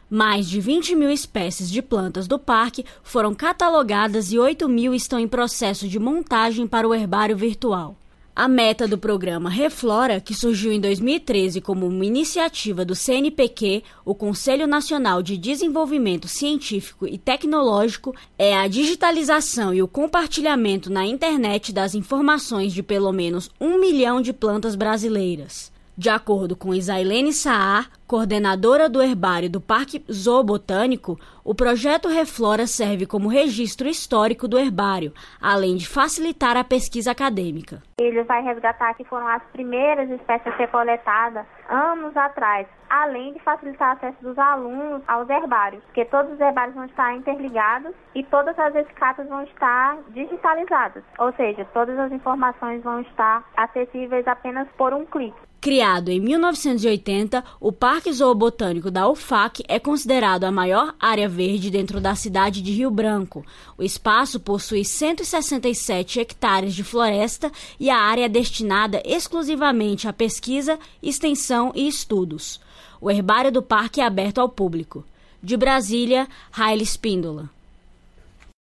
Mais de 20 mil espécies de plantas do parque foram catalogadas e 8 mil estão em processo de montagem para o herbário virtual. A meta do programa Reflora, que surgiu em 2013 como uma iniciativa do CNPq, o Conselho Nacional de Desenvolvimento Científico e Tecnológico, é a digitalização e o compartilhamento na internet das informações de pelo menos 1 milhão de plantas brasileiras. De acordo com Isailene Saar, coordenadora do herbário do Parque Zoobotânico, o projeto Reflora serve como registro histórico do herbário, além de facilitar a pesquisa acadêmica. Ele vai resgatar que foram as primeiras espécies a ser coletadas anos atrás, além de facilitar o acesso dos alunos aos herbários, porque todos os herbários vão estar interligados e todas as escatas vão estar digitalizadas, ou seja, todas as informações vão estar acessíveis apenas por um clique. Criado em 1980, o Parque Zoobotânico da UFAC é considerado a maior área verde dentro da cidade de Rio Branco. O espaço possui 167 hectares de floresta e a área é destinada exclusivamente à pesquisa, extensão e estudos. O herbário do parque é aberto ao público. De Brasília, Raíla Espíndola.